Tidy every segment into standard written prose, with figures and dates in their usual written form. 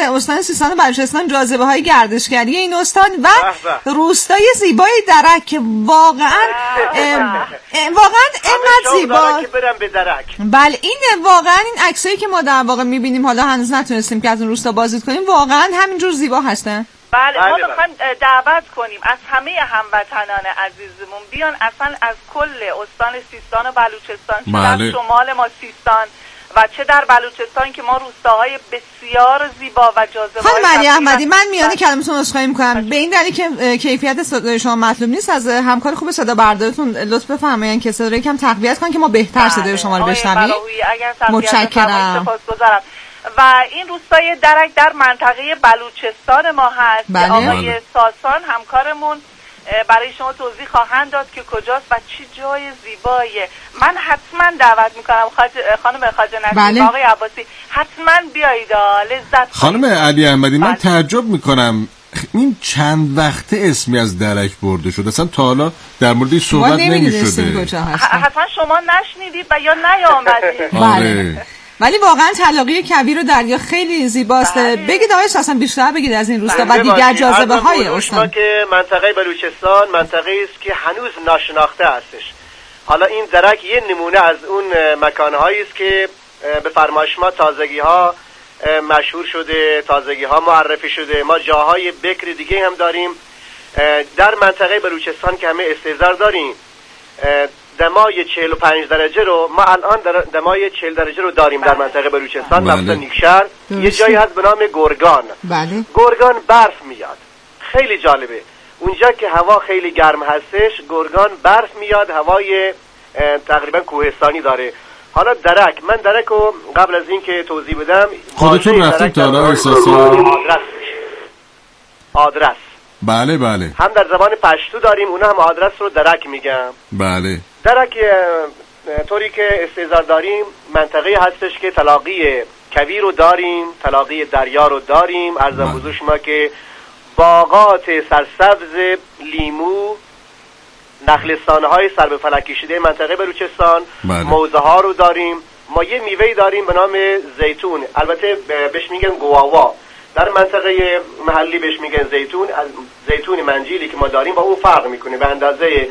استان سیستان و بلوچستان جاذبه‌های گردشگری این استان و روستای زیبای درک که واقعا اینقدر زیبا که برم به درک. بله این واقعا این عکسایی که ما در واقع می‌بینیم حالا هنوز نتونستیم که از اون روستا بازدید کنیم واقعا همینجور زیبا هستن. بله ما میخوایم دعوت کنیم از همه هموطنان عزیزمون بیان اصلا از کل استان سیستان و بلوچستان چه در شمال ما سیستان و چه در بلوچستان که ما روستاهای بسیار زیبا و جاذبه‌های خانم علی احمدی من میانه کلمتون عذرخواهی میکنم به این دلیل که کیفیت صدای شما مطلوب نیست از همکار خوب صدا بردارتون لطف بفرمایید که صدا رو یکم تقویت کنن که ما بهتر صدای شما رو بشنویم. متشکرم. و این روستای درک در منطقه بلوچستان ما هست که آقای ساسان همکارمون برای شما توضیح خواهند داد که کجاست و چه جای زیباییه. من حتما دعوت میکنم خانم خواجه نصیر آقای عباسی حتما بیایید لذت. خانم علی احمدی من تعجب میکنم این چند وقته اسمی از درک برده شده اصلا تا حالا در موردش صحبت نمیشده. حتما شما نشنیدید و یا نیامدید. بله ولی واقعا تلاقی کویر و دریا خیلی زیباست. بگید آقای ساسان بیشتر بگید از این روستا و دیگر جاذبه‌های استان. که منطقه بلوچستان منطقه است که هنوز ناشناخته هستش. حالا این درک یه نمونه از اون مکان‌هایی است که به فرمایش ما تازگی‌ها مشهور شده، تازگی‌ها معرفی شده. ما جاهای بکر دیگه هم داریم در منطقه بلوچستان که همه استحضار داریم. دمای 45 درجه رو ما الان دمای 40 درجه رو داریم در منطقه بلوچستان مثلا نیکشهر. یه جایی هست به نام گرگان. گرگان برف میاد خیلی جالبه اونجا که هوا خیلی گرم هستش گرگان برف میاد هوای تقریبا کوهستانی داره. حالا درک من درک رو قبل از این که توضیح بدم خودتون رفتیم تا حالا احساسا آدرس بله هم در زبان پشتو داریم اونا هم آدرس رو درک میگم. بله درک طوری که استحضار داریم منطقه هستش که تلاقی کویر رو داریم تلاقی دریا رو داریم. عرضم حضور شما که باغات سرسبز لیمو نخلستان‌های سر به فلک کشیده منطقه بلوچستان موزه ها رو داریم. ما یه میوه‌ای داریم به نام زیتون البته بهش میگن گواوا در منطقه محلی بهش میگن زیتون. از زیتون منجیلی که ما داریم با اون فرق میکنه به اندازه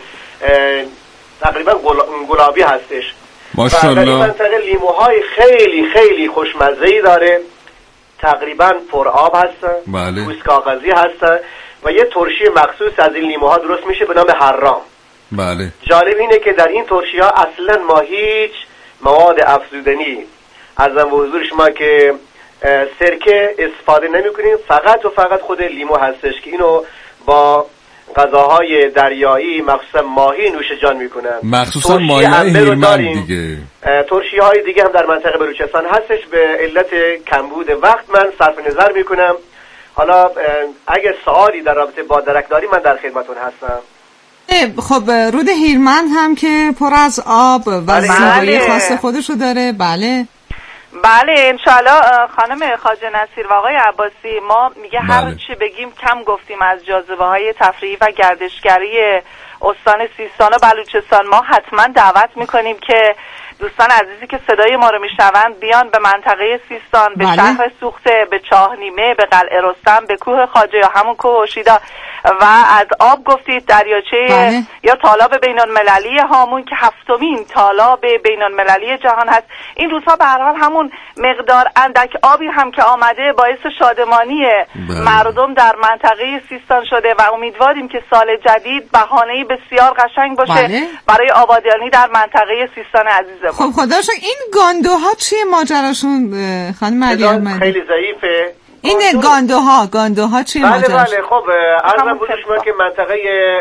تقریبا گلابی هستش. ماشاءالله. در این منطقه لیموهای خیلی خیلی خوشمزه‌ای داره تقریبا پرآب هستن پوست کاغذی هستن و یه ترشی مخصوص از این لیموها درست میشه به نام حرام. بله جالب اینه که در این ترشی ها اصلا ما هیچ مواد افزودنی عرضم به حضور شما که سرکه استفاده نمی کنیم فقط و فقط خود لیمو هستش که اینو با غذاهای دریایی مخصوصا ماهی نوش جان میکنن مخصوصا ماهی هیرمند دیگه. ترشی های دیگه هم در منطقه بلوچستان هستش به علت کمبود وقت من صرف نظر میکنم. حالا اگه سوالی در رابطه با درک داری من در خدمتون هستم. خب رود هیرمند هم که پر از آب و زیبایی خاص خودشو داره. بله انشالله خانم خواجه نصیر و آقای عباسی ما میگه هر چی بگیم کم گفتیم از جاذبه های تفریحی و گردشگری استان سیستان و بلوچستان. ما حتما دعوت میکنیم که دوستان عزیزی که صدای ما رو میشنوند بیان به منطقه سیستان به شهر سوخته به چاهنیمه به قلعه رستم به کوه خواجه یا همون کوه اوشیدا و از آب گفتید دریاچه یا تالاب بین‌المللی هامون که 7مین تالاب بین‌المللی جهان هست. این روزها به هر حال همون مقدار اندک آبی هم که آمده باعث شادمانی مردم در منطقه سیستان شده و امیدواریم که سال جدید بهانه‌ای بسیار قشنگ باشه برای آبادانی در منطقه سیستان عزیزمون. خب خدا شکر این گاندوها چیه ماجراشون خانم علی احمدی؟ خیلی ضعیفه این گاندوها چیه ماجراشون؟ بله خب عرضم بودم شما که منطقه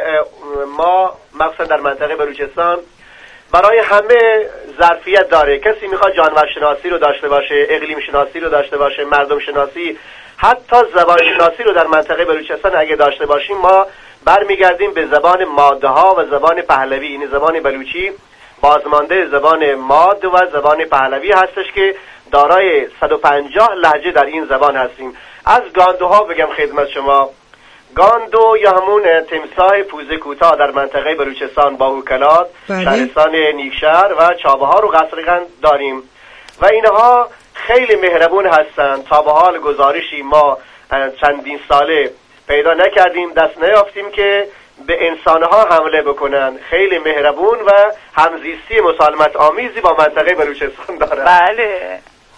ما مخصوصا در منطقه بلوچستان برای همه ظرفیت داره. کسی میخواد جانور شناسی رو داشته باشه اقلیم شناسی رو داشته باشه مردم شناسی حتی زبان شناسی رو در منطقه بلوچستان اگه داشته باشیم ما برمیگردیم به زبان ماده ها و زبان پهلوی. این زبان بلوچی بازمانده زبان ماد و زبان پهلوی هستش که دارای 150 لهجه در این زبان هستیم. از گاندوها بگم خدمت شما گاندو یا همون تمساح پوزه کوتاه در منطقه بلوچستان باهوکلات شهرستان نیکشهر و چابهار و قصرقند داریم و اینها خیلی مهربون هستن. تا به حال گزارشی ما چندین ساله پیدا نکردیم، دست نیافتیم که به انسانها حمله بکنن. خیلی مهربون و همزیستی مسالمت آمیزی با منطقه بلوچستان دارن. بله.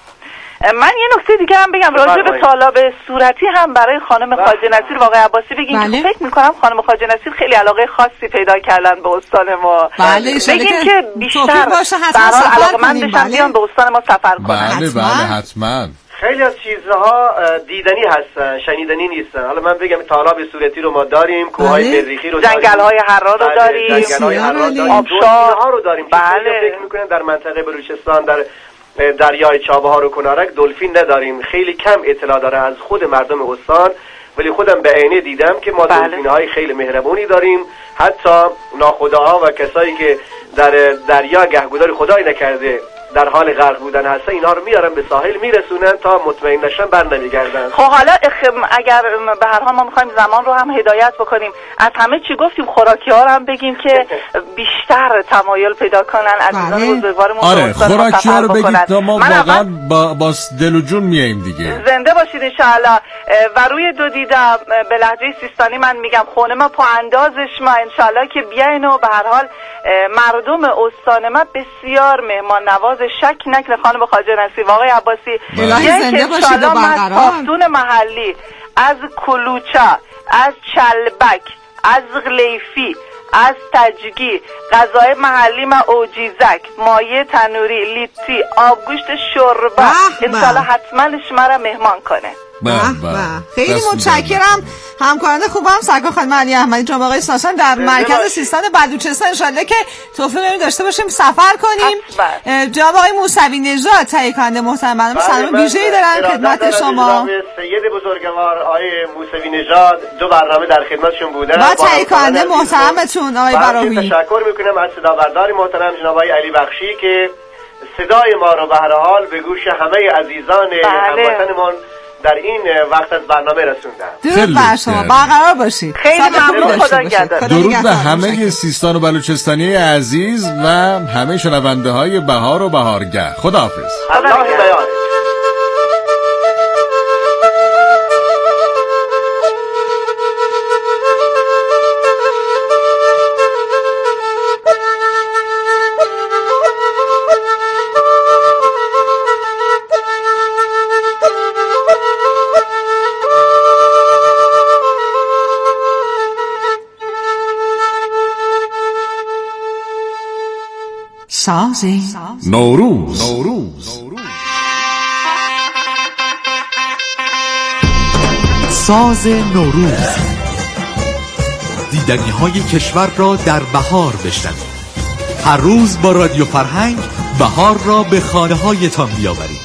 من یه نکته دیگه هم بگم راجع به طالاب صورتی هم برای خانم خواجه نصیر و آقای عباسی بگیم که فکر میکنم خانم خواجه نصیر خیلی علاقه خاصی پیدا کردن به استان ما. بگیم که بیشتر برای علاقه‌مند بشن بیان به استان ما سفر کنن. بله حتما. خیلی از چیزها دیدنی هستن، شنیدنی نیستن. حالا من بگم طالاب صورتی رو ما داریم، کوههای مریخی رو داریم، جنگل‌های حرا رو داریم، آبشار رو داریم. فکر میکنم در منطقه بلوچستان در دریای چابهار و کنارک دلفین نداریم. خیلی کم اطلاع داره از خود مردم استان، ولی خودم به عینه دیدم که ما دلفین‌های خیلی مهربونی داریم. حتی ناخداها و کسایی که در دریا گهگوداری خدای نکرده در حال غرق بودن هستن، اینا رو میارن به ساحل میرسونن تا مطمئن نشن بر نمیگردن. خب حالا اگر به هر حال ما میخوایم زمان رو هم هدایت بکنیم، از همه چی گفتیم، خوراکی ها رو هم بگیم که بیشتر تمایل پیدا کنن عزیزان بزرگوارمون. آره خوراکی ها رو بگید تا ما واقعا با دل و جون میایم دیگه. زنده باشید انشاءالله. و روی دو دیدم به لهجه سیستانی من میگم خونه ما پا اندازش ما انشاءالله که بیاین و به هر حال مردم استان ما بسیار مهمان نواز. شک نکنه خانم خواجه نصیر و آقای عباسی زنده باشید و برقرار. پافتون محلی از کلوچا، از چلبک، از غلیفی، از تجگی، غذای محلی ما اوجیزک، مایه تنوری، لیتی، آبگوشت شوربه، انشالله حتما شما را مهمان کنه. خیلی متشکرم. همکاران خوبم سرکار خانم علی احمدی، جناب آقای ساسان در مرکز سیستان بلوچستان انشالله که توفیق داشته باشیم سفر کنیم. جناب آقای موسوی نژاد تهیه کننده محترم برنامه سلام ویژه‌ای دارن خدمت شما. سید بزرگوار آقای موسوی نژاد دو برنامه در خدمتشون بودن و تهیه کننده محترمتون آقای براهویی. تشکر میکنم از صدا بردار محترم جناب آقای علی بخشی که صدای ما رو به هر حال به گوش همه عزیزان هموطنمون در این وقت از برنامه رسوندم. درود بر شما، برقرار باشید. خیلی ممنون، خدا نگهدار. درود به همه سیستان و بلوچستانی عزیز و همه شنونده های بهار و بهارگه. خداحافظ. الله بیان. ساز نوروز. ساز نوروز، دیدنی های کشور را در بهار بشنوید. هر روز با رادیو فرهنگ بهار را به خانه هایتان بیاورید.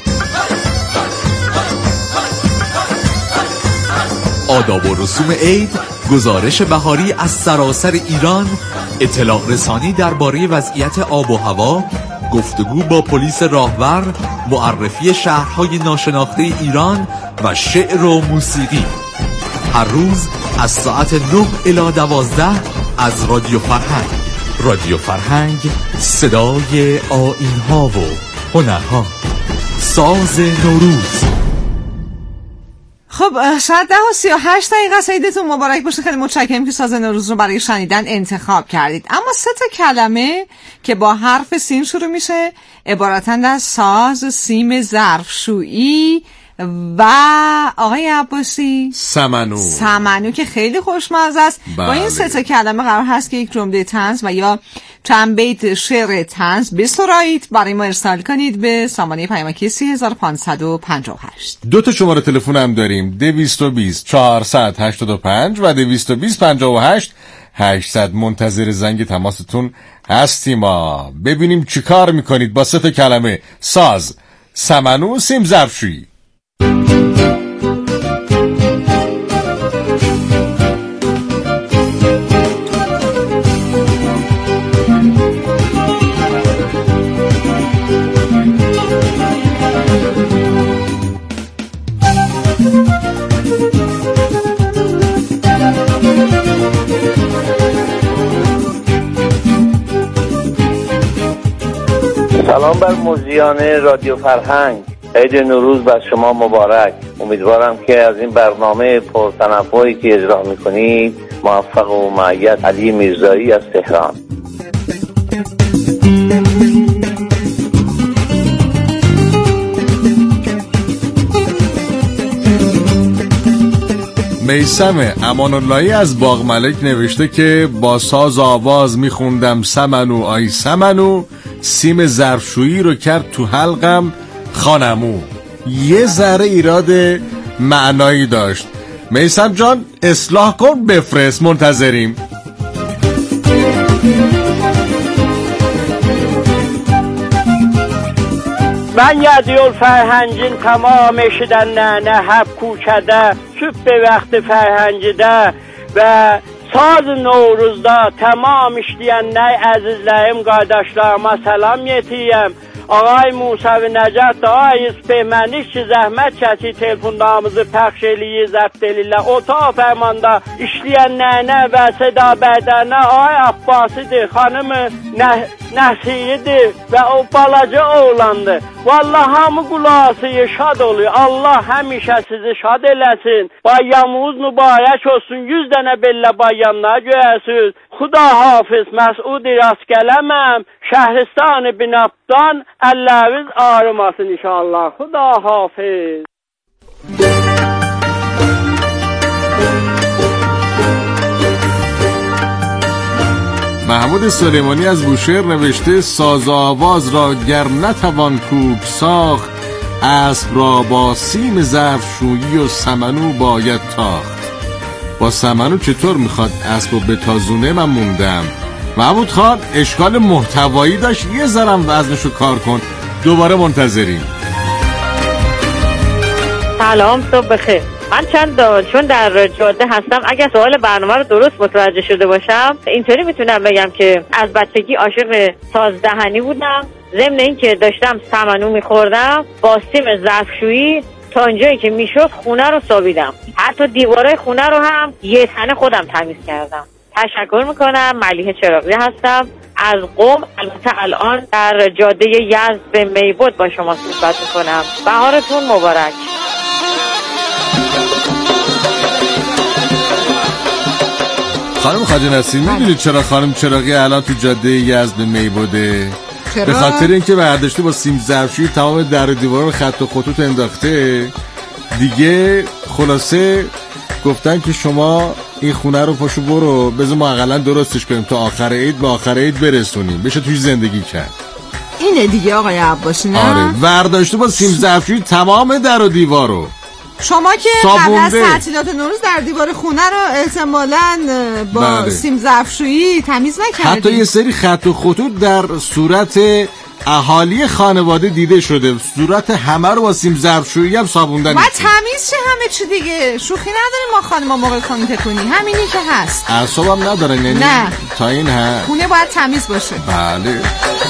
آداب و رسوم عید، گزارش بهاری از سراسر ایران، اطلاع رسانی درباره وضعیت آب و هوا، گفتگو با پلیس راهور، معرفی شهرهای ناشناخته ایران و شعر و موسیقی. هر روز از ساعت 9 الی 12 از رادیو فرهنگ. رادیو فرهنگ، صدای آیین‌ها و هنرها. ساز نوروز. خب ساعت 10:38 سعیدتون مبارک باشه. خیلی متشکرم که ساز نوروز رو برای شنیدن انتخاب کردید. اما 3 کلمه که با حرف سین شروع میشه عبارتند از ساز، سیم ظرفشویی و آقای عباسی سمنو که خیلی خوشمزه است. با این 3 کلمه قرار هست که یک جمله طنز و یا چند بیت شعر طنز بسرایید برای ما ارسال کنید به سامانه پیامکی 3558. 2 شماره تلفن هم داریم، 220 485 و 220 58 800. منتظر زنگ تماستون هستیم. ما ببینیم چی کار میکنید با 3 کلمه ساز، سمنو، سیم ظرفشویی. سلام بر موزیان رادیو فرهنگ. عید نوروز بر شما مبارک. امیدوارم که از این برنامه پرتنوعی که اجرا میکنید موفق و مؤید. علی میرزایی از تهران. میثم امان اللهی از باغ ملک نوشته که با ساز آواز میخوندم سمنو آی سمنو، سیم ظرفشویی رو کرد تو حلقم خانمو. یه ذره ایراد معنایی داشت. میثم جان اصلاح کن بفرست، منتظریم. من یادیول فرهنجین تمام شدن نه هب کوچده süb به وقت فرهنجده و saz Novruzda tamam işləyənlər, əzizlərim, qardaşlarıma salam yetirəm. Ağay Musa və Nəcət da ayız peymənik ki, zəhmət kəsi telefonlarımızı pəxş eləyi, zəbt elirlər. Otaq fərmanda işləyənlərinə və Seda Bərdənə ay Abbasidir, xanımı Nəsiridir və o balaca oğlandır. Vallahi hamı qulası şad oluyor. Allah həmişə sizi şad eləsin. Bayramınız mübarək olsun. 100 dənə belə bayramlar görəsiniz. Xuda hafiz, Məsudi rast gələməm. Şəhristan-ı Binabdan əlləriz ağrımasın inşallah. Xuda hafiz. محمود سلیمانی از بوشهر نوشته ساز آواز را گر نتوان کوک ساخت، اسب را با سیم ظرفشویی و سمنو باید تاخت. با سمنو چطور میخواد اسب رو بتازونه؟ من موندم. محمود خان اشکال محتوایی داشت، یه ذرم وزنشو کار کن. دوباره منتظریم. سلام، صبح بخیر. من چون در جاده هستم، اگه سوال برنامه رو درست متوجه شده باشم اینطوری میتونم بگم که از بچگی عاشق سازدهنی بودم. ضمن این که داشتم سمنو میخوردم، با سیم ظرفشویی تا اونجایی که میشد خونه رو سابیدم. حتی دیوارای خونه رو هم یه تنه خودم تمیز کردم. تشکر میکنم. ملیحه چراغی هستم از قم. البته الان در جاده یزد به میبود با شما صحبت میکنم. بهارتون مبارک. خانم خواجه نصیر، میدونید چرا خانم چراغی الان تو جاده یزد به میبوده؟ چرا؟ به خاطر اینکه برداشته با سیم ظرفشویی تمام در و دیوار رو خط و خطوط انداخته دیگه. خلاصه گفتن که شما این خونه رو پاشو برو، بذار ما اقلا درستش کنیم تا آخر عید، به آخر عید برسونیم، بشه توش زندگی کرد. اینه دیگه آقای عباسی، نه؟ آره، برداشته با سیم ظرفشویی تمام در و دیوار رو. شما که قبل از تعطیلات نوروز در دیوار خونه رو احتمالاً با سیم ظرفشویی تمیز نکردید. حتی یه سری خط و خطوط در صورت اهالی خانواده دیده شده، صورت همه رو با سیم ظرفشویی هم صابوندن. باید تمیز شه همه چی دیگه. شوخی نداریم ما خانم‌ها موقع خانم تکونی، همینی که هست. اعصابم ندارن یعنی؟ نه، تا این ها خونه باید تمیز باشه. بله.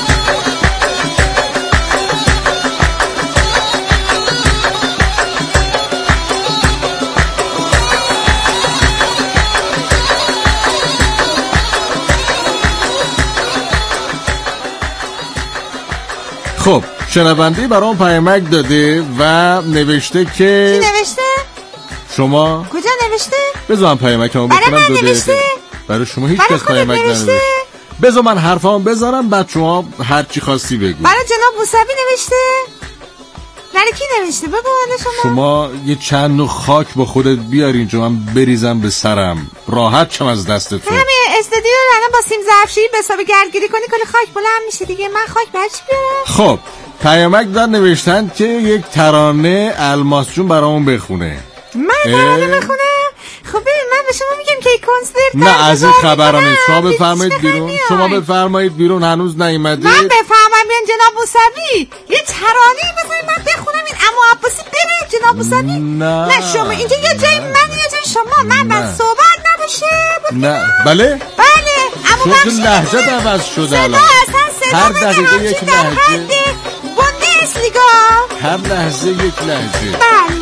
خب شنونده برام پیامک داده و نوشته که کی نوشته؟ شما کجا نوشته؟ بذار من پیامکمو بکنم. دو دقیقه برای شما هیچ کس پیامک ننوشته. بذار من حرفامو بذارم بعد شما هر چی خواستی بگو. برای جناب موسوی نوشته؟ برای کی نوشته؟ بگو شما یه چند نوع خاک با خودت بیار اینجا، من بریزم به سرم راحت شم از دستتون. همه استودیو رو الان با سیم ظرفشویی به حساب گردگیری کنی کلی خاک بلند میشه دیگه. من خاک برای چی بیارم؟ خب پیامک دار نوشتن که یک ترانه الماس جون برامون بخونه. من ترانه بخونم؟ خب من به شما میگم که کنسرت نه از این خبرا نیست. شما بفرمایید بیرون. شما بفرمایید بیرون، هنوز نیومدید. من بفرمایید بیرون جناب موسوی. یه ترانه بذارید من بخونم این عمو عباسی بره جناب موسوی. نه شما اینجا یه جای من یه جای شما. من بعد صحبت نباشه. نه بله عمو بخشی لهجه عوض شده الان. هر دقیقه یک لهجه. بوندسلیگا. هر لحظه یک لهجه. بله.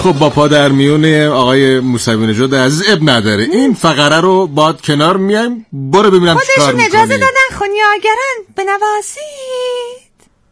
خب با پا در میون آقای موسوی نژاد عزیز اب نداره، این فقره رو باید کنار میایم. برو ببینم چیکار می‌کنی. خودشون اجازه دادن خونیاگران بنوازید.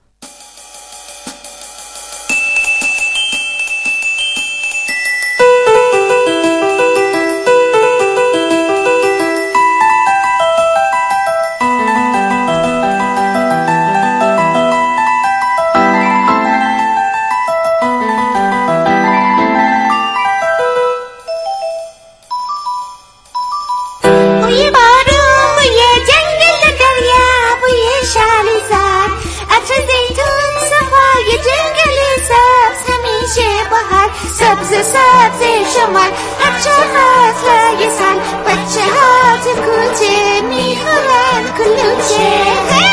سبز شمال هر چقدر رایسن بچه ها تو کوچه میخورن کلوچه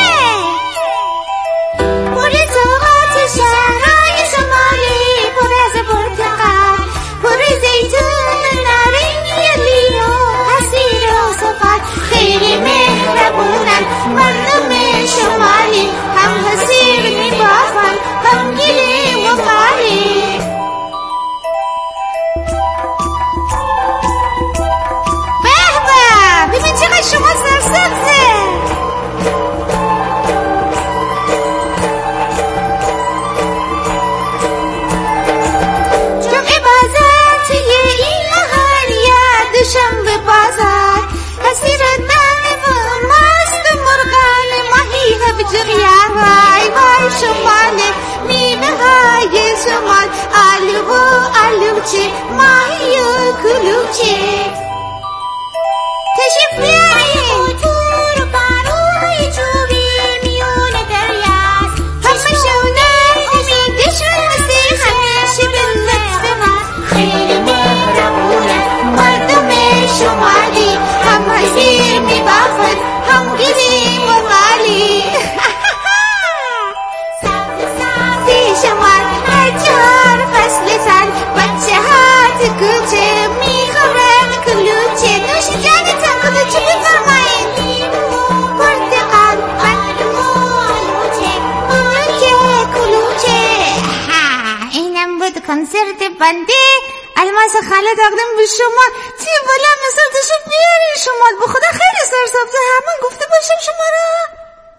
پر زغات شهرهای شمالی پر از برتقال پر زیتون نارنگی لیمو عصیر و سفال خیلی مهربونن مردم شمالی هم حسیر میبافن غمگین و قالی شما سرسبزه جمعه بازار توی این محل یا دوشنبه بازار حسیر دم و ماست و مرغان ماهی هبجغیه وای وای شمال میوه های شمال آلو و آلوچه ماهی و کلوچه تشریف بیارین تور و پاروی چوبی میون دریاست همه شونن امیدشون واسه همیشه بلد به من خیلی مهربونن مردم شمالی هم حسیر میبافن هم گلی مغالی سبز شمال هر 4 فصل سال بچه ها تو کوچه میخورن کلوچه نوش جانتان کلوچه بفرمایید پرتقال کلوچه اینم بود کنسرت بنده الماس خاله داغدم به شما چی بلا مسرتشو بیارین شمال به خدا خیلی سرسبزه همون گفته باشم شما را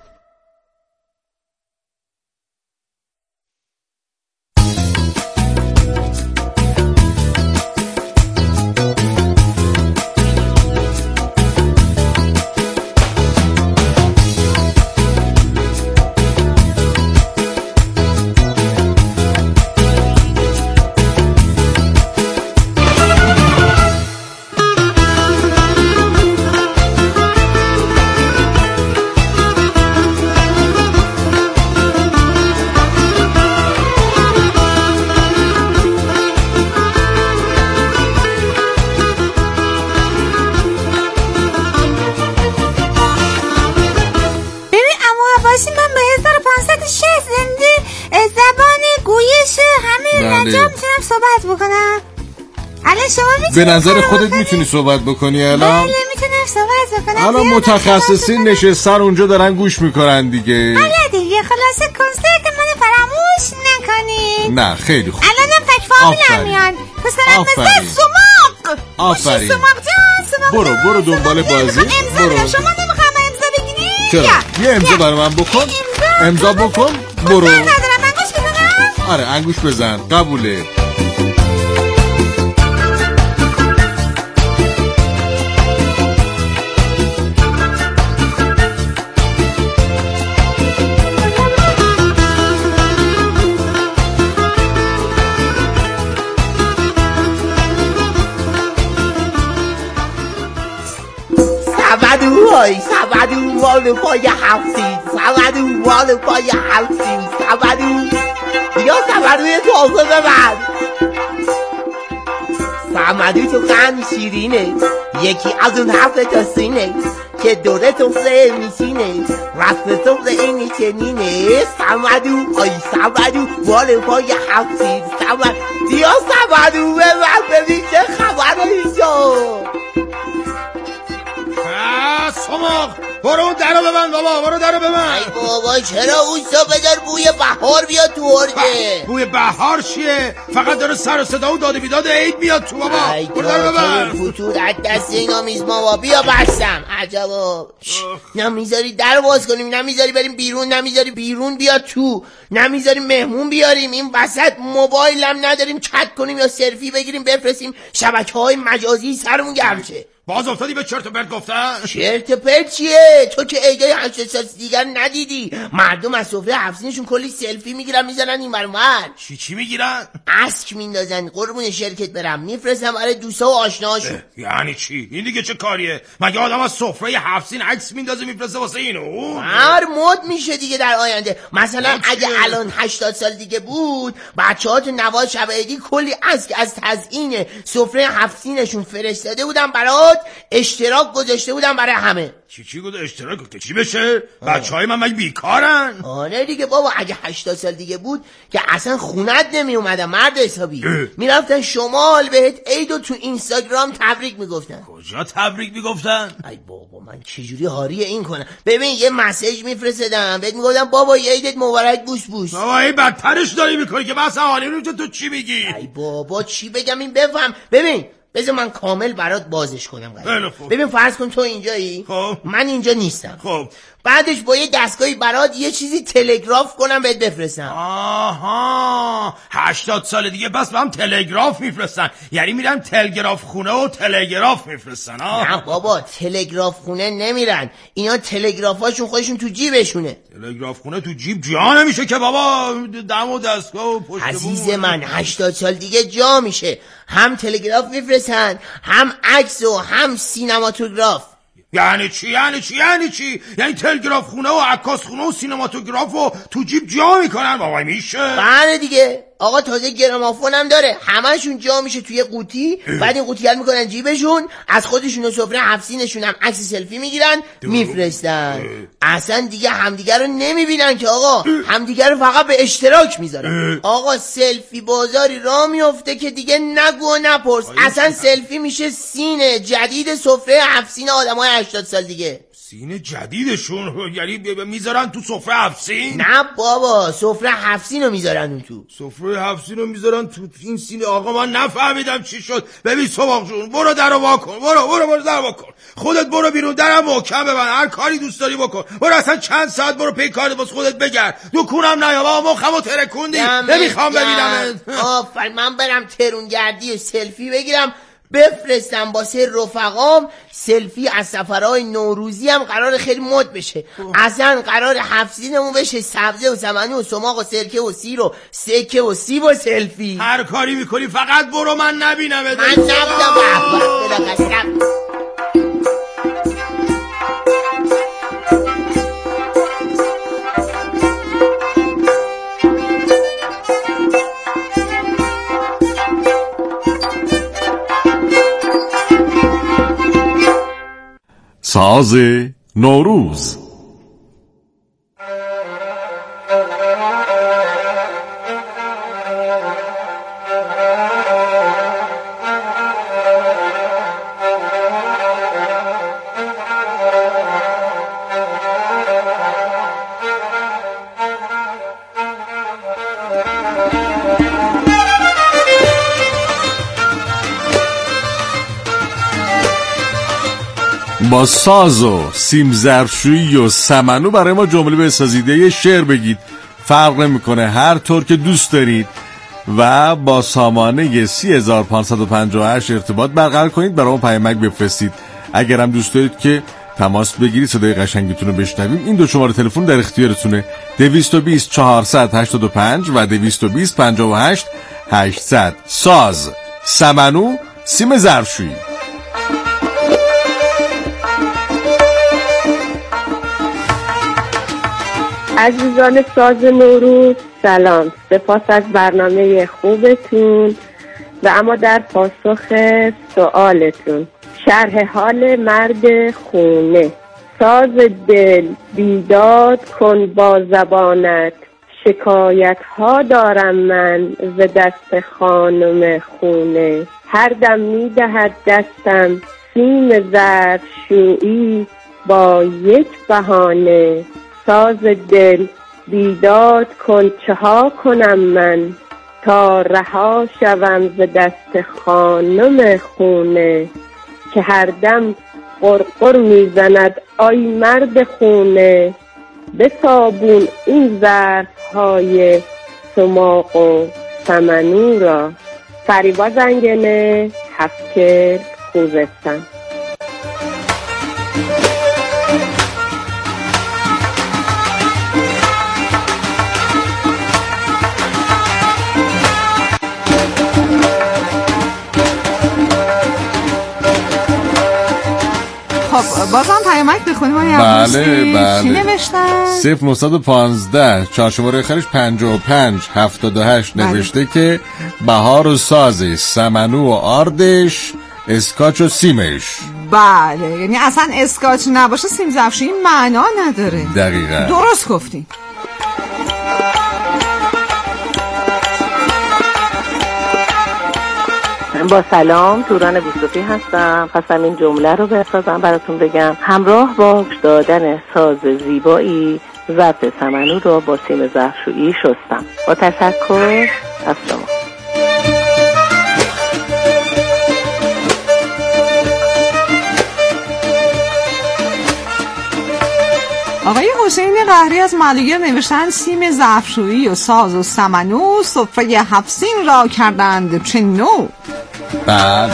به نظر خودت میتونی صحبت بکنی الان؟ بله میتونم صحبت بکنم. الان متخصصین نشستن اونجا دارن گوش میکنن دیگه. بله دیگه خلاصه کنسرت منو فراموش نکنین. نه خیلی خوب. الانم تک فامیلم میان. پسرم مثل سماق. آفرین. سماق جان برو دنبال بازی. برو. شما نمیخوام امضا بگیری؟ چرا؟ یه امضا برای من بکن. امضا بکن. برو. ندارم انگوش بزنم؟ آره انگوش بزن. قبوله. سبدو مال پای هفتی سبدو مال پای هفتی سبدو یا سبدوی تازه ببر سبدو تو قند شیرینه یکی از اون 7 تا سینه که دوره تفله میشینه رسم تفله اینی چنینه سبدو آی سبدو مال پای هفتی سبدو یا سبدو ببر ببین چه خبره اینجا سماق برو اون درو ببند بابا، برو درو ببند. ای بابا چرا اون صبح بدار بوی بهار بیاد تو ارده؟ بوی بهار چیه؟ فقط داره سر و صدا و داد و بیداد عید میاد تو بابا. برو درو ببند. فتور از دست اینا میز بابا، بیا بستم. عجبا نمیذاری در باز کنیم، نمیذاری بریم بیرون، نمیذاری بیرون بیاد تو، نمیذاری مهمون بیاریم، این وسط موبایل هم نداریم چت کنیم یا سلفی بگیریم بفرستیم شبکه‌های مجازی، سرمون گرم شه. باز افتادی به چرت و پرت گفتن؟ چرت و پرت چیه؟ تو که عیدای 80 سال دیگر ندیدی؟ مردم از سفره هفت‌سینشون کلی سلفی میگیرن میزنن این برون. چی میگیرن؟ اسک میندازن. قربون شرکت برم، میفرستم برای دوستا و آشناهاشون. یعنی چی؟ این دیگه چه کاریه؟ مگه آدم از سفره هفت‌سین عکس میندازه میفرسته واسه اینو؟ هر مد میشه دیگه در آینده. مثلا اگه الان 80 سال دیگه بود، بچه‌ها تو نوال شب عیدی کلی اسک از تزیین سفره هفت‌سینشون فرستاده بودن برات، اشتراک گذاشته بودن برای همه. چی گفت اشتراک که چی بشه؟ بچهای من مگه بیکارن؟ آره دیگه بابا، اگه 80 سال دیگه بود که اصلا خونت نمی اومدن مرد حسابی، میرفتن شمال بهت عیدو تو اینستاگرام تبریک میگفتن. کجا تبریک میگفتن؟ ای بابا من چجوری حاریه این کنم؟ ببین یه مسیج میفرستادم بهت میگفتن بابا عیدت مبارک بوس بوس. بابا این بدترش داری میکنی که بس حالی تو چی میگی؟ ای بابا چی بگم این بفهم. ببین بذار من کامل برات بازش کنم. ببین فرض کن تو اینجایی، خب من اینجا نیستم، خب بعدش با یه دستگاهی برات یه چیزی تلگراف کنم بهت بفرستم. آها 80 سال دیگه بس به هم تلگراف میفرستن، یعنی میرن تلگراف خونه و تلگراف میفرستن. نه بابا تلگراف خونه نمیرن، اینا تلگرافاشون خودشون تو جیبشونه. تلگراف خونه تو جیب جا نمیشه که بابا، دم و دستگاه و پشت عزیز من 80 سال دیگه جا میشه، هم تلگراف میفرستن هم عکس و هم سینماتوگراف. یعنی چی؟ یعنی تلگراف خونه و عکاس خونه و سینماتوگراف و تو جیب جا میکنن؟ بابا میشه؟ بله دیگه آقا، تازه گرامافون هم داره، همشون جا میشه توی قوطی، بعد این قوطی میکنن جیبشون، از خودشون و سفره هفت‌سینشون هم عکس سلفی میگیرن میفرستن. اصلا دیگه همدیگه رو نمیبینن که آقا، همدیگه رو فقط به اشتراک میذارن. آقا سلفی بازاری را میفته که دیگه نگو و نپرس. اصلا سلفی میشه سین جدید سفره هفت‌سین آدمای 80 سال دیگه. سین جدیدشون یعنی میذارن تو سفره هفت‌سین؟ نه بابا سفره هفت‌سین رو میذارن اون تو. سفره هفت‌سین رو میذارن تو این سین؟ آقا من نفهمیدم چی شد. ببین صبح جون برو درو وا کن، برو در وا کن، خودت برو بیرون، درم محکم ببند، هر کاری دوست داری بکن، برو اصلا چند ساعت برو پی کارت واسه خودت بگرد، دکونم نیا بابا، مخمو ترکوندی، نمیخوام ببینمت. آفرین، من برم ترونگردی سلفی بگیرم بفرستم واسه رفقام. سلفی از سفرهای نوروزی هم قرار خیلی مد بشه. اصلا قرار هفت‌سینمون بشه سبزه و سمنو و سماق و سرکه و سیر و سکه و سیب و سلفی. هر کاری میکنی فقط برو من نبینم. من نبودم. ساز نوروز. با ساز و سیم ظرفشویی و سمنو برای ما جمله بسازید، یه شعر بگید، فرق نمیکنه، هر طور که دوست دارید و با سامانه 30558 ارتباط برقرار کنید، برای ما پیامک بفرستید. اگر هم دوست دارید که تماس بگیرید صدای قشنگتون رو بشنویم، این دو شماره تلفن در اختیارتونه، 220 485 و 220 58 800. ساز، سمنو، سیم ظرفشویی. عزیزان ساز نوروز سلام، سپاس از برنامه خوبتون و اما در پاسخ سوالتون، شرح حال مرد خونه. ساز دل بیداد کن با زبانت، شکایت ها دارم من ز دست خانم خونه. هر دم می دهد دستم سیم ظرفشویی، با یک بهانه ساز دل بیداد کن، چه ها کنم من تا رها شوم ز دست خانم خونه، که هر دم قرقر میزند آی مرد خونه، به صابون این ظرف‌های سماق و سمنو را. فریبا زنگنه، هفت‌کل، خوزستان. بازم پیامک بخونیم آقای عباسی. بله چی نوشتن؟ 0915 چهارشنبه آخرش 5578 نوشته که بهار و سازی، سمنو و آردش، اسکاچ و سیمش. بله، یعنی اصلا اسکاچ نباشه سیم زفشویی معنا نداره. دقیقاً درست گفتین. با سلام، توران بوسوفی هستم. خواستم این جمله رو بسازم براتون بگم: همراه با دادن ساز زیبایی ظرف سمنو رو با سیم ظرفشویی شستم. با تشکر از شما. آقای حسین قهری از مالوگر نوشتن سیم ظرفشویی و ساز و سمنو صفه 7 سین را کردند چه نو. بله.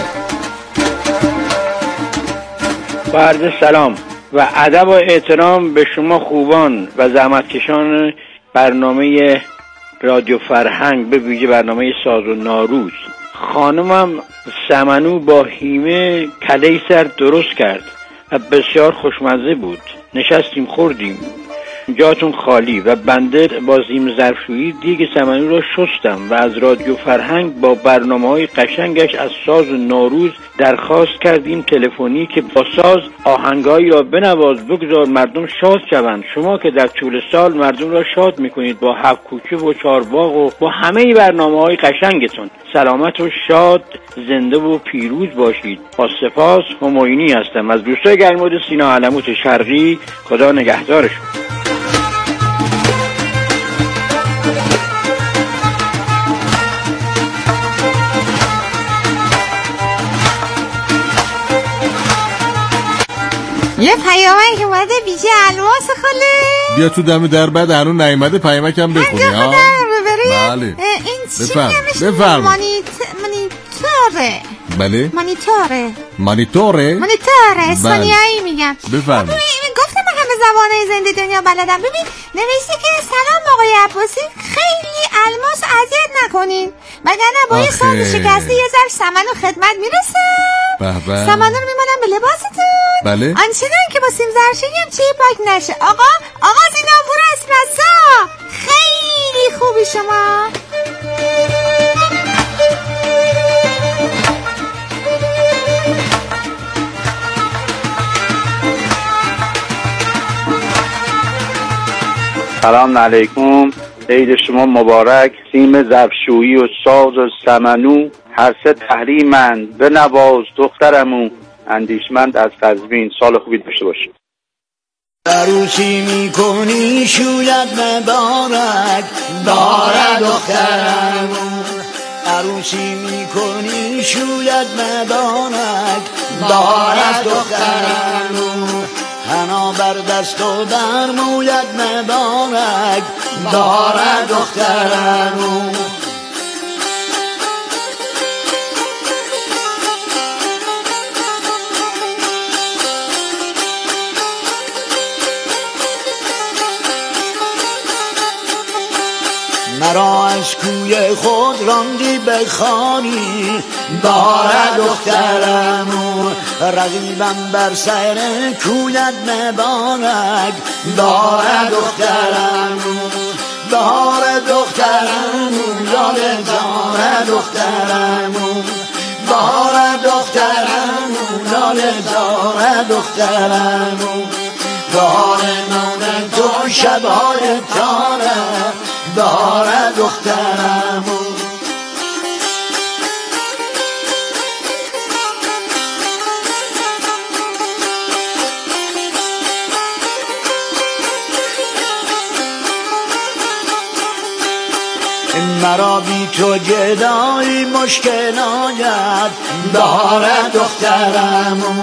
با عرض سلام و ادب و احترام به شما خوبان و زحمتکشان برنامه رادیو فرهنگ، به ویژه برنامه ساز و ناروز. خانمم سمنو با هیمه کله سر درست کرد و بسیار خوشمزه بود. نشستیم خوردیم، جاتون خالی. و بنده با سیم ظرفشویی دیگ سمنو را شستم و از رادیو فرهنگ با برنامه‌های قشنگش از ساز و نوروز درخواست کردیم تلفنی که با ساز آهنگایی را بنواز، بگذار مردم شاد شوند. شما که در طول سال مردم را شاد میکنید با هفت کوچه و چارباغ و با همه برنامه‌های قشنگتون. سلامت و شاد، زنده و پیروز باشید. با سپاس. همایونی هستم از دوستای گرمود سینا علموت شرقی. خدا نگهدارشون. یه پیامک اومده بیجه الماس خاله. بیا تو دم در، بعد هنون نیومده پیامک هم بخونی ها. بله. این چی نمیشه؟ مانیتوره. بله. مانیتوره اسپانیایی میگم. بفرمایید. گفتم همه زبانهای زنده دنیا بلدم. ببین نوشته که سلام آقای عباسی، خیلی الماس اذیت نکنین وگرنه با یه ساز شکسته یه ظرف سمنو خدمت میرسم. سمنو رو میمالم به لباستون. بله. آنچنان که با سیم زرشویی هم چی پاک نشه. آقا زینابور اسپرسو، خیلی خوبی شما. سلام علیکم، عید شما مبارک. سیم ظرفشویی و ساز و سمنو هر سه تحریمند، به نواز دخترمو. اندیشمند از قزوین. سال خوبی داشته باشید. عروسی میکنی شوید مبارک، باره دخترمو. عروسی میکنی شوید مبارک، باره دخترمو. حنا بر دست و در موید مبارک، باره دخترمو. مرا از کوی خود راندی بخوانی، باره دخترمو. رقیبم بر سر کویت مبارک، باره دخترمو. باره دخترمو، لاله زاره دخترمو. باره دخترمو، لاله زاره دخترمو. باره نان تو شبهای تاره، باره دخترمو. مرا بی تو گدایی مشکل آید بهار دخترم